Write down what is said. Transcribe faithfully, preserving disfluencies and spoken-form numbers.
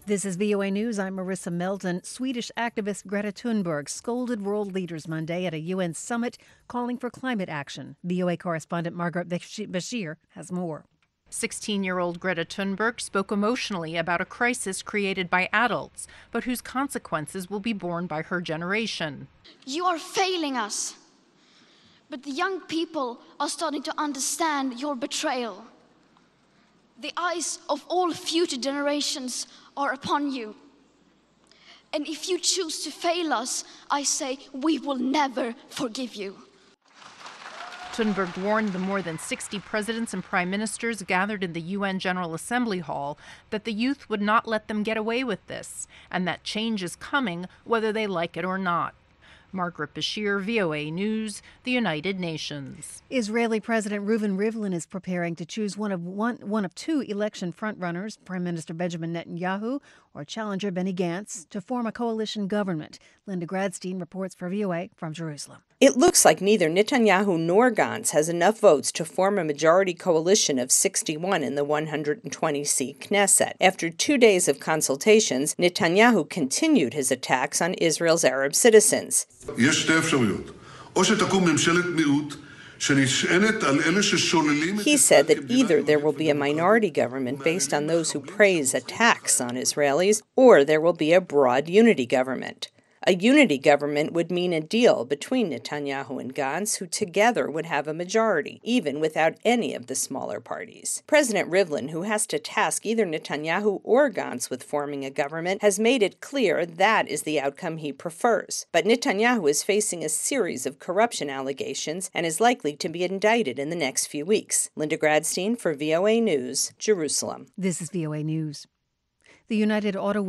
This is V O A News. I'm Marissa Melton. Swedish activist Greta Thunberg scolded world leaders Monday at a U N summit calling for climate action. V O A correspondent Margaret Bashir has more. sixteen-year-old Greta Thunberg spoke emotionally about a crisis created by adults, but whose consequences will be borne by her generation. You are failing us, but the young people are starting to understand your betrayal. The eyes of all future generations are upon you. And if you choose to fail us, I say we will never forgive you. Thunberg warned the more than sixty presidents and prime ministers gathered in the U N General Assembly Hall that the youth would not let them get away with this, and that change is coming whether they like it or not. Margaret Bashir, V O A News, the United Nations. Israeli President Reuven Rivlin is preparing to choose one of one, one of two election frontrunners, Prime Minister Benjamin Netanyahu or challenger Benny Gantz, to form a coalition government. Linda Gradstein reports for V O A from Jerusalem. It looks like neither Netanyahu nor Gantz has enough votes to form a majority coalition of sixty-one in the one hundred twenty seat Knesset. After two days of consultations, Netanyahu continued his attacks on Israel's Arab citizens. He said that either there will be a minority government based on those who praise attacks on Israelis, or there will be a broad unity government. A unity government would mean a deal between Netanyahu and Gantz, who together would have a majority, even without any of the smaller parties. President Rivlin, who has to task either Netanyahu or Gantz with forming a government, has made it clear that is the outcome he prefers. But Netanyahu is facing a series of corruption allegations and is likely to be indicted in the next few weeks. Linda Gradstein for V O A News, Jerusalem. This is V O A News. The United Auto